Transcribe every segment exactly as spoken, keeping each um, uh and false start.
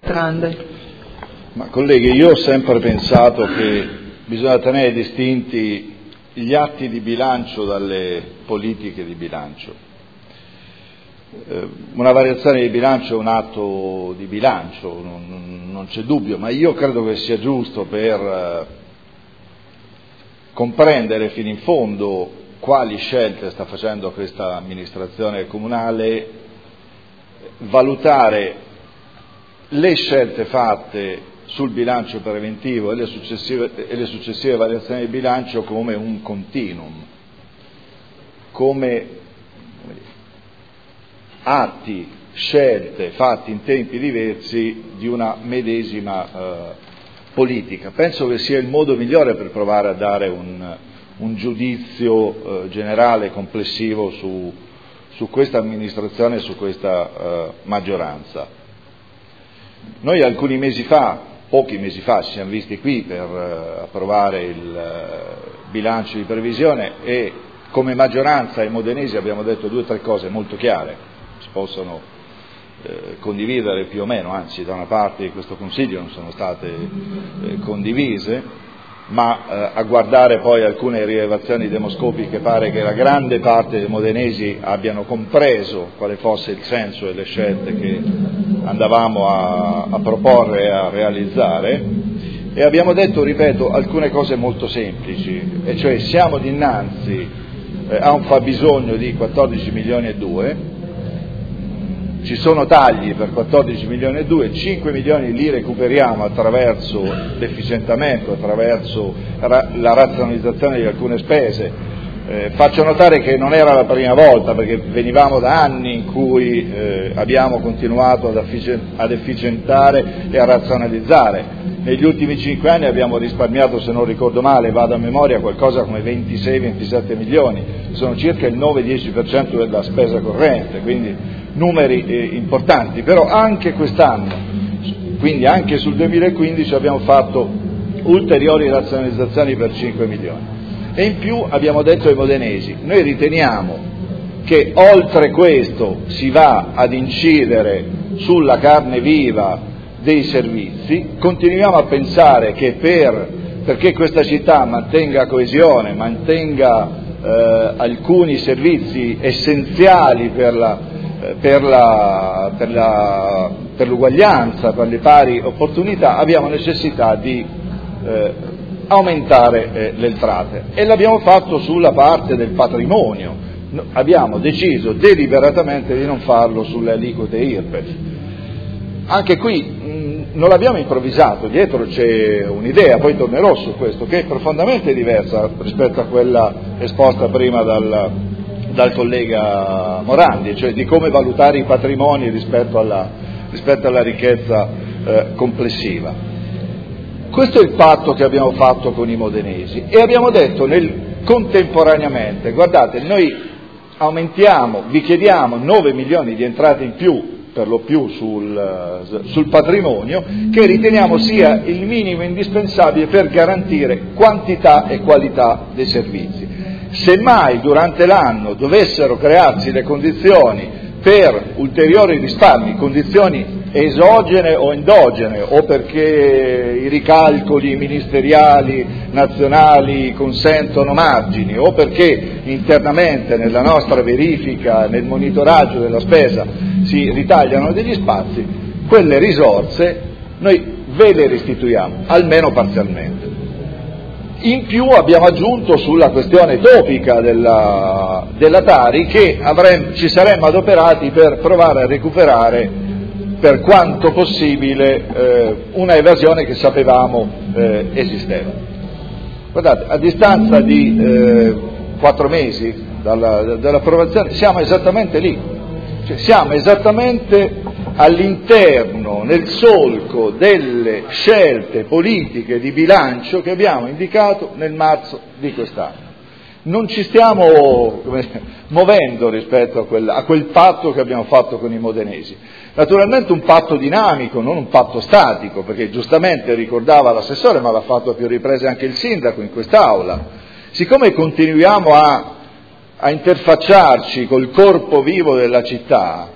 Grande. Ma colleghi, io ho sempre pensato che bisogna tenere distinti gli atti di bilancio dalle politiche di bilancio. Eh, una variazione di bilancio è un atto di bilancio, non, non c'è dubbio, ma io credo che sia giusto per eh, comprendere fino in fondo quali scelte sta facendo questa amministrazione comunale, valutare le scelte fatte sul bilancio preventivo e le successive, e le successive variazioni di bilancio come un continuum, come, come dire, atti, scelte fatti in tempi diversi di una medesima eh, politica. Penso che sia il modo migliore per provare a dare un, un giudizio eh, generale, complessivo su, su questa amministrazione e su questa eh, maggioranza. Noi alcuni mesi fa, pochi mesi fa, ci siamo visti qui per uh, approvare il uh, bilancio di previsione e come maggioranza ai modenesi abbiamo detto due o tre cose molto chiare, si possono eh, condividere più o meno, anzi da una parte di questo Consiglio non sono state eh, condivise, ma eh, a guardare poi alcune rilevazioni demoscopiche pare che la grande parte dei modenesi abbiano compreso quale fosse il senso delle scelte che andavamo a, a proporre e a realizzare, e abbiamo detto, ripeto, alcune cose molto semplici, e cioè siamo dinanzi eh, a un fabbisogno di quattordici milioni e due, ci sono tagli per quattordici milioni e due, cinque milioni li recuperiamo attraverso l'efficientamento, attraverso la razionalizzazione di alcune spese. Eh, faccio notare che non era la prima volta, perché venivamo da anni in cui eh, abbiamo continuato ad, efficient- ad efficientare e a razionalizzare. Negli ultimi cinque anni abbiamo risparmiato, se non ricordo male, vado a memoria, qualcosa come ventisei ventisette milioni, sono circa il nove dieci per cento della spesa corrente, quindi numeri eh, importanti. Però anche quest'anno, quindi anche sul duemilaquindici, abbiamo fatto ulteriori razionalizzazioni per cinque milioni. E in più abbiamo detto ai modenesi, noi riteniamo che oltre questo si va ad incidere sulla carne viva dei servizi, continuiamo a pensare che per, perché questa città mantenga coesione, mantenga eh, alcuni servizi essenziali per, la, eh, per, la, per, la, per l'uguaglianza, per le pari opportunità, abbiamo necessità di eh, aumentare eh, le entrate, e l'abbiamo fatto sulla parte del patrimonio. No, abbiamo deciso deliberatamente di non farlo sulle aliquote I R P E F. Anche qui mh, non l'abbiamo improvvisato, dietro c'è un'idea, poi tornerò su questo, che è profondamente diversa rispetto a quella esposta prima dal, dal collega Morandi, cioè di come valutare i patrimoni rispetto alla, rispetto alla ricchezza eh, complessiva. Questo è il patto che abbiamo fatto con i modenesi, e abbiamo detto nel, contemporaneamente, guardate, noi aumentiamo, vi chiediamo nove milioni di entrate in più, per lo più sul, sul patrimonio, che riteniamo sia il minimo indispensabile per garantire quantità e qualità dei servizi. Se mai durante l'anno dovessero crearsi le condizioni per ulteriori risparmi, condizioni esogene o endogene, o perché i ricalcoli ministeriali nazionali consentono margini, o perché internamente nella nostra verifica, nel monitoraggio della spesa si ritagliano degli spazi, quelle risorse noi ve le restituiamo, almeno parzialmente. In più abbiamo aggiunto sulla questione topica della, della Tari che avremmo, ci saremmo adoperati per provare a recuperare per quanto possibile eh, una evasione che sapevamo eh, esisteva. Guardate, a distanza di eh, quattro mesi dalla, dall'approvazione siamo esattamente lì, cioè siamo esattamente all'interno, nel solco delle scelte politiche di bilancio che abbiamo indicato nel marzo di quest'anno. Non ci stiamo come, muovendo rispetto a quel, a quel patto che abbiamo fatto con i modenesi. Naturalmente un patto dinamico, non un patto statico, perché giustamente ricordava l'assessore, ma l'ha fatto a più riprese anche il sindaco in quest'Aula. Siccome continuiamo a, a interfacciarci col corpo vivo della città,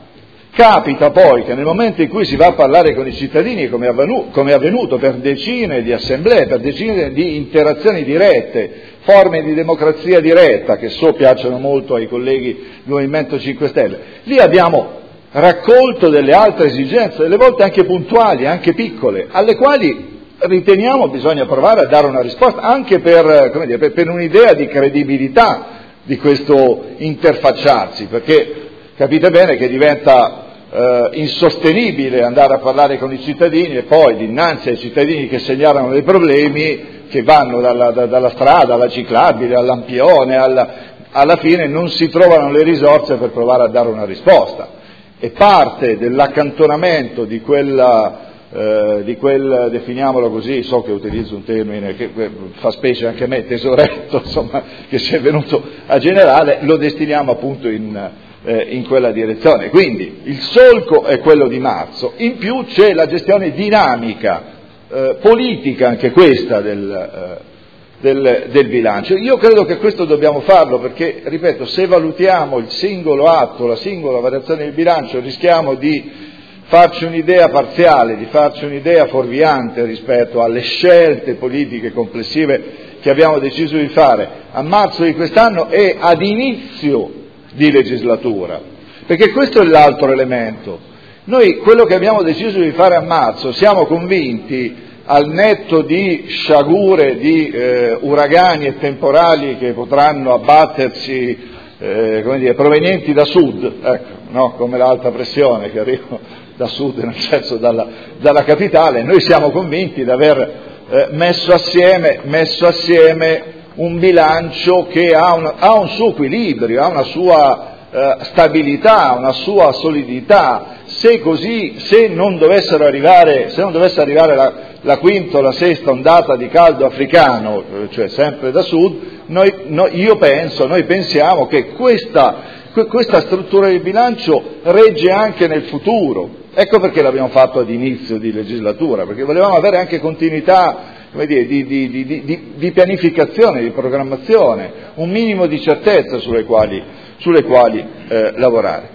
Capita poi che nel momento in cui si va a parlare con i cittadini, come è avvenuto, come è avvenuto per decine di assemblee, per decine di interazioni dirette, forme di democrazia diretta, che so piacciono molto ai colleghi del Movimento cinque Stelle, lì abbiamo raccolto delle altre esigenze, delle volte anche puntuali, anche piccole, alle quali riteniamo bisogna provare a dare una risposta, anche per, come dire, per, per un'idea di credibilità di questo interfacciarsi, perché capite bene che diventa eh, insostenibile andare a parlare con i cittadini e poi dinanzi ai cittadini che segnalano dei problemi che vanno dalla, da, dalla strada alla ciclabile, al lampione, alla, alla fine non si trovano le risorse per provare a dare una risposta. E parte dell'accantonamento di quella, eh, di quel, definiamolo così, so che utilizzo un termine che fa specie anche a me, tesoretto, insomma, che si è venuto a generale, lo destiniamo appunto in, eh, in quella direzione. Quindi il solco è quello di marzo, in più c'è la gestione dinamica, eh, politica anche questa del, eh, del, del bilancio. Io credo che questo dobbiamo farlo perché, ripeto, se valutiamo il singolo atto, la singola variazione del bilancio, rischiamo di farci un'idea parziale, di farci un'idea fuorviante rispetto alle scelte politiche complessive che abbiamo deciso di fare a marzo di quest'anno e ad inizio di legislatura, perché questo è l'altro elemento. Noi quello che abbiamo deciso di fare a marzo siamo convinti, al netto di sciagure, di eh, uragani e temporali che potranno abbattersi, eh, come dire, provenienti da sud, ecco, no? Come l'alta pressione che arriva da sud, nel senso dalla, dalla capitale, noi siamo convinti di aver eh, messo assieme, messo assieme un bilancio che ha, una, ha un suo equilibrio, ha una sua eh, stabilità, una sua solidità. Se così, se non dovessero arrivare, se non dovesse arrivare la, la quinta o la sesta ondata di caldo africano, cioè sempre da sud, noi, noi, io penso, noi pensiamo che questa, questa struttura di bilancio regge anche nel futuro. Ecco perché l'abbiamo fatto ad inizio di legislatura, perché volevamo avere anche continuità, come dire, di, di, di, di, di pianificazione, di programmazione, un minimo di certezza sulle quali, sulle quali eh, lavorare.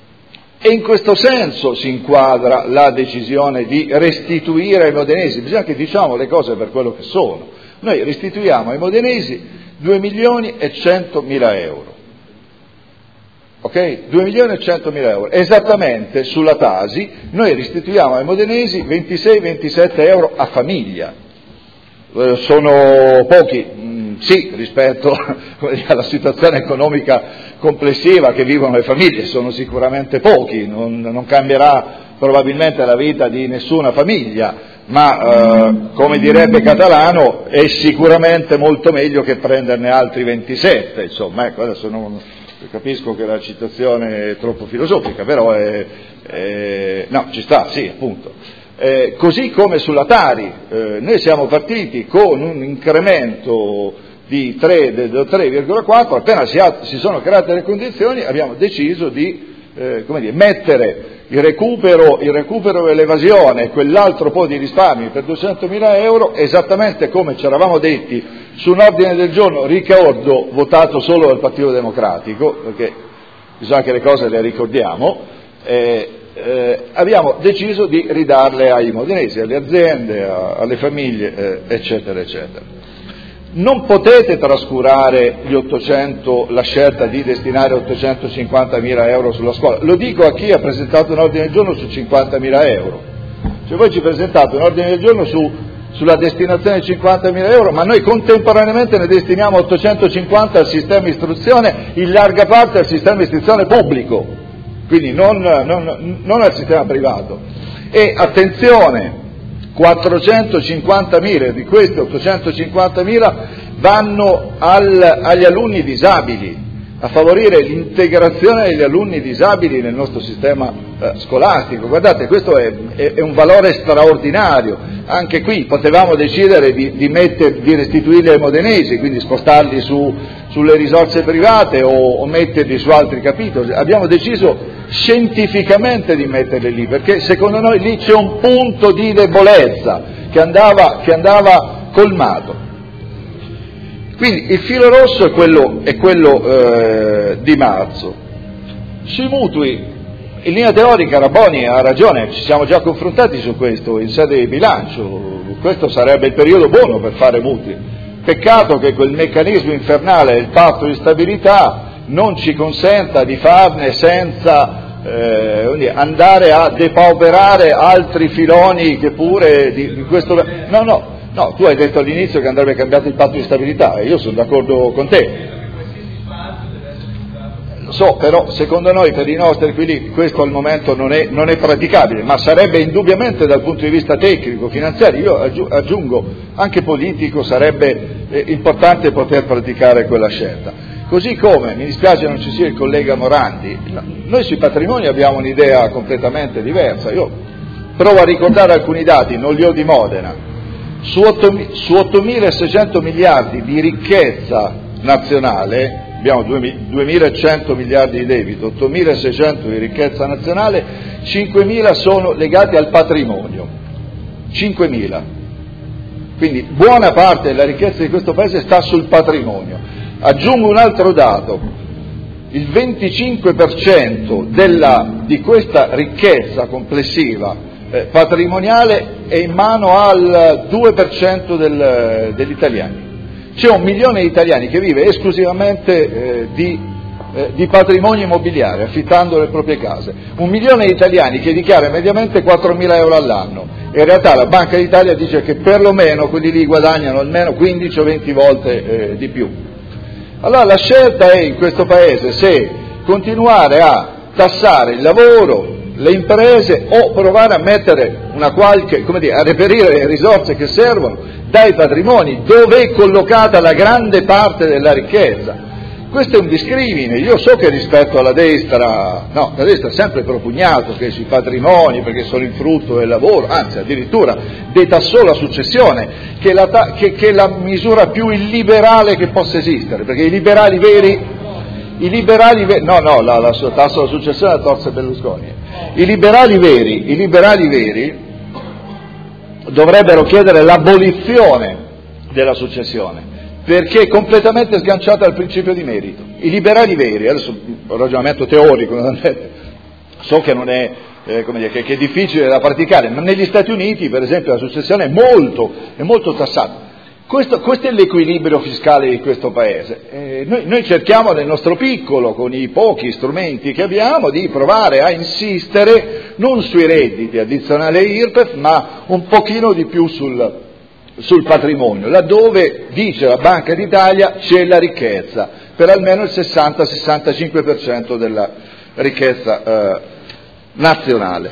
E in questo senso si inquadra la decisione di restituire ai modenesi, bisogna che diciamo le cose per quello che sono. Noi restituiamo ai modenesi due milioni e centomila euro. Ok? due milioni e centomila euro. Esattamente sulla Tasi noi restituiamo ai modenesi ventisei ventisette euro a famiglia. Eh, sono pochi, mh, sì, rispetto alla situazione economica complessiva che vivono le famiglie, sono sicuramente pochi, non, non cambierà probabilmente la vita di nessuna famiglia, ma eh, come direbbe Catalano è sicuramente molto meglio che prenderne altri ventisette, insomma, ecco, adesso non capisco che la citazione è troppo filosofica, però è, è, no, ci sta, sì, appunto. Eh, così come sulla Tari, eh, noi siamo partiti con un incremento di tre virgola quattro, appena si, ha, si sono create le condizioni abbiamo deciso di eh, come dire, mettere il recupero, il recupero e l'evasione e quell'altro po' di risparmi per duecentomila euro, esattamente come ci eravamo detti su un ordine del giorno, ricordo, votato solo dal Partito Democratico, perché bisogna che le cose le ricordiamo, eh, eh, abbiamo deciso di ridarle ai modenesi, alle aziende, a, alle famiglie, eh, eccetera, eccetera. Non potete trascurare gli ottocento, la scelta di destinare ottocentocinquantamila euro sulla scuola. Lo dico a chi ha presentato un ordine del giorno su cinquantamila euro. Cioè voi ci presentate un ordine del giorno su, sulla destinazione di cinquantamila euro, ma noi contemporaneamente ne destiniamo ottocentocinquanta al sistema istruzione, in larga parte al sistema istruzione pubblico, quindi non, non, non al sistema privato. E attenzione, quattrocentocinquantamila di questi ottocentocinquantamila vanno al, agli alunni disabili, a favorire l'integrazione degli alunni disabili nel nostro sistema eh, scolastico. Guardate, questo è, è, è un valore straordinario. Anche qui potevamo decidere di, di, metter, di restituirli ai modenesi, quindi spostarli su, sulle risorse private o, o metterli su altri capitoli. Abbiamo deciso scientificamente di metterli lì, perché secondo noi lì c'è un punto di debolezza che andava, che andava colmato. Quindi il filo rosso è quello, è quello eh, di marzo. Sui mutui In linea teorica Raboni ha ragione, ci siamo già confrontati su questo in sede di bilancio, questo sarebbe il periodo buono per fare mutui. Peccato che quel meccanismo infernale del patto di stabilità non ci consenta di farne senza eh, andare a depauperare altri filoni che pure di, di questo... No, no, no, tu hai detto all'inizio che andrebbe cambiato il patto di stabilità e io sono d'accordo con te. Lo so, però secondo noi per i nostri equilibri questo al momento non è, non è praticabile, ma sarebbe indubbiamente dal punto di vista tecnico, finanziario, io aggiungo anche politico, sarebbe eh, importante poter praticare quella scelta. Così come, mi dispiace non ci sia il collega Morandi, noi sui patrimoni abbiamo un'idea completamente diversa. Io provo a ricordare alcuni dati, non li ho di Modena, su ottomilaseicento miliardi di ricchezza nazionale, abbiamo duemilacento miliardi di debito, ottomilaseicento di ricchezza nazionale, cinquemila sono legati al patrimonio, cinquemila. Quindi buona parte della ricchezza di questo Paese sta sul patrimonio. Aggiungo un altro dato, il venticinque per cento della, di questa ricchezza complessiva eh, patrimoniale è in mano al due per cento del, degli italiani. C'è un milione di italiani che vive esclusivamente eh, di, eh, di patrimonio immobiliare, affittando le proprie case. Un milione di italiani che dichiara mediamente quattromila euro all'anno. In realtà la Banca d'Italia dice che perlomeno quelli lì guadagnano almeno quindici o venti volte eh, di più. Allora la scelta è in questo Paese se continuare a tassare il lavoro, le imprese o provare a mettere una qualche, come dire, a reperire le risorse che servono dai patrimoni, dove è collocata la grande parte della ricchezza. Questo è un discrimine. Io so che rispetto alla destra, no, la destra ha sempre propugnato che sui patrimoni, perché sono il frutto del lavoro, anzi addirittura detassò la successione, che è la, ta- che, che è la misura più illiberale che possa esistere, perché i liberali veri, i liberali veri, no, no, la, la tassa alla successione la torse Berlusconi. I liberali veri, i liberali veri dovrebbero chiedere l'abolizione della successione, perché è completamente sganciata dal principio di merito. I liberali veri, adesso un ragionamento teorico, so che non è, eh, come dire, che, che è difficile da praticare, ma negli Stati Uniti, per esempio, la successione è molto, è molto tassata. Questo, questo è l'equilibrio fiscale di questo Paese. Eh, noi, noi cerchiamo nel nostro piccolo, con i pochi strumenti che abbiamo, di provare a insistere non sui redditi addizionali I R P E F, ma un pochino di più sul, sul patrimonio, laddove, dice la Banca d'Italia, c'è la ricchezza, per almeno il sessanta sessantacinque per cento della ricchezza eh, nazionale.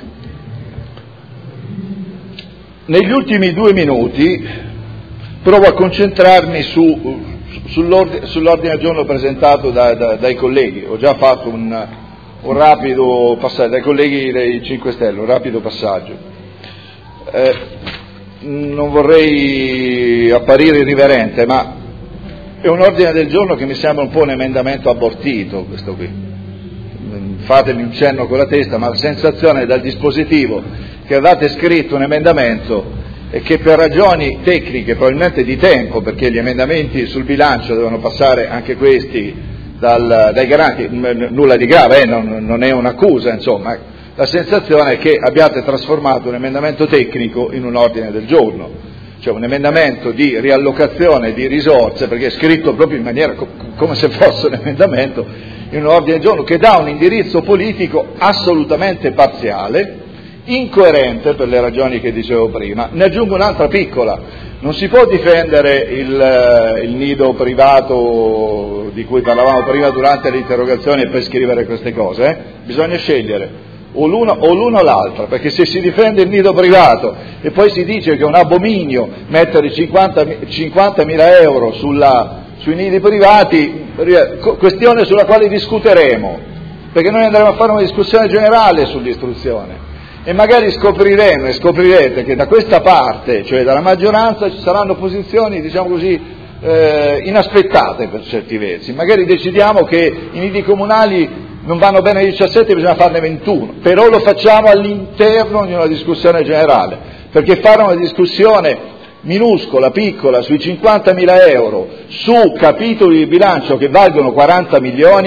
Negli ultimi due minuti provo a concentrarmi su, sull'ordine, sull'ordine del giorno presentato da, da, dai colleghi. Ho già fatto un, un rapido passaggio, dai colleghi dei cinque Stelle, un rapido passaggio. Eh, non vorrei apparire irriverente, ma è un ordine del giorno che mi sembra un po' un emendamento abortito, questo qui. Fatemi un cenno con la testa, ma la sensazione dal dispositivo che avevate scritto un emendamento e che per ragioni tecniche, probabilmente di tempo, perché gli emendamenti sul bilancio devono passare anche questi dal, dai garanti, nulla di grave, eh, non, non è un'accusa, insomma, la sensazione è che abbiate trasformato un emendamento tecnico in un ordine del giorno, cioè un emendamento di riallocazione di risorse, perché è scritto proprio in maniera co- come se fosse un emendamento, in un ordine del giorno che dà un indirizzo politico assolutamente parziale, incoerente per le ragioni che dicevo prima. Ne aggiungo un'altra piccola: non si può difendere il, il nido privato di cui parlavamo prima durante le interrogazioni e poi scrivere queste cose, eh? Bisogna scegliere o l'una o l'una o l'altra, perché se si difende il nido privato e poi si dice che è un abominio mettere cinquantamila euro sulla, sui nidi privati, questione sulla quale discuteremo, perché noi andremo a fare una discussione generale sull'istruzione. E magari scopriremo e scoprirete che da questa parte, cioè dalla maggioranza, ci saranno posizioni, diciamo così, eh, inaspettate per certi versi. Magari decidiamo che i nidi comunali non vanno bene ai diciassette, bisogna farne ventuno, però lo facciamo all'interno di una discussione generale, perché fare una discussione minuscola, piccola, sui cinquantamila euro, su capitoli di bilancio che valgono quaranta milioni,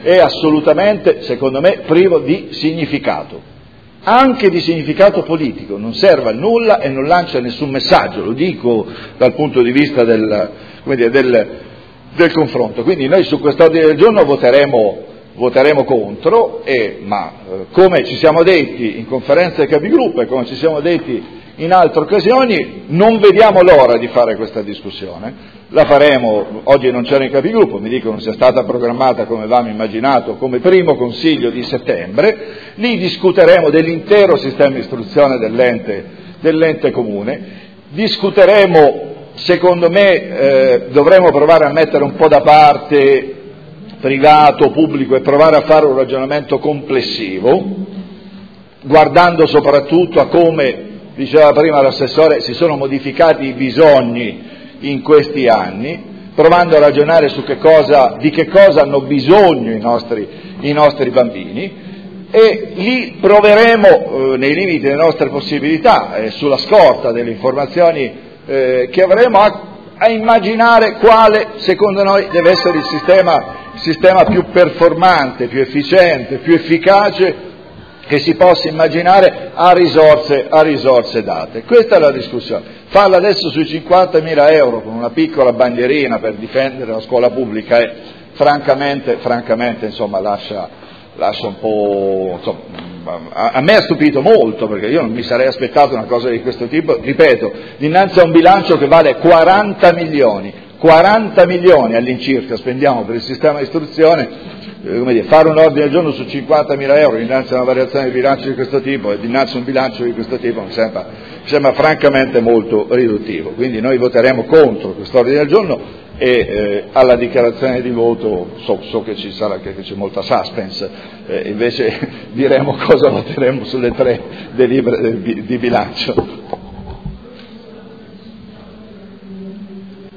è assolutamente, secondo me, privo di significato, anche di significato politico, non serve a nulla e non lancia nessun messaggio, lo dico dal punto di vista del, come dire, del, del confronto. Quindi noi su quest'ordine del giorno voteremo, voteremo contro, e, ma eh, come ci siamo detti in conferenza dei capigruppo e come ci siamo detti in altre occasioni, non vediamo l'ora di fare questa discussione. La faremo, oggi non c'era in capigruppo, mi dicono sia stata programmata, come avevamo immaginato, come primo consiglio di settembre. Lì discuteremo dell'intero sistema di istruzione dell'ente, dell'ente comune, discuteremo, secondo me eh, dovremo provare a mettere un po' da parte privato, pubblico, e provare a fare un ragionamento complessivo, guardando soprattutto a come, diceva prima l'assessore, si sono modificati i bisogni in questi anni, provando a ragionare su che cosa, di che cosa hanno bisogno i nostri, i nostri bambini, e lì proveremo, eh, nei limiti delle nostre possibilità, e eh, sulla scorta delle informazioni eh, che avremo, a, a immaginare quale, secondo noi, deve essere il sistema, il sistema più performante, più efficiente, più efficace che si possa immaginare a risorse, a risorse date. Questa è la discussione. Farla adesso sui cinquantamila euro con una piccola bandierina per difendere la scuola pubblica è, francamente, francamente insomma, lascia, lascia un po', insomma, a, a me ha stupito molto, perché io non mi sarei aspettato una cosa di questo tipo, ripeto, dinanzi a un bilancio che vale quaranta milioni, quaranta milioni all'incirca spendiamo per il sistema di istruzione. Come dire, fare un ordine del giorno su cinquantamila euro dinanzi a una variazione di bilancio di questo tipo e dinanzi a un bilancio di questo tipo mi sembra, mi sembra francamente molto riduttivo. Quindi noi voteremo contro quest'ordine del giorno e eh, alla dichiarazione di voto so, so che ci sarà, che, che c'è molta suspense, eh, invece diremo cosa voteremo sulle tre delibere di bilancio.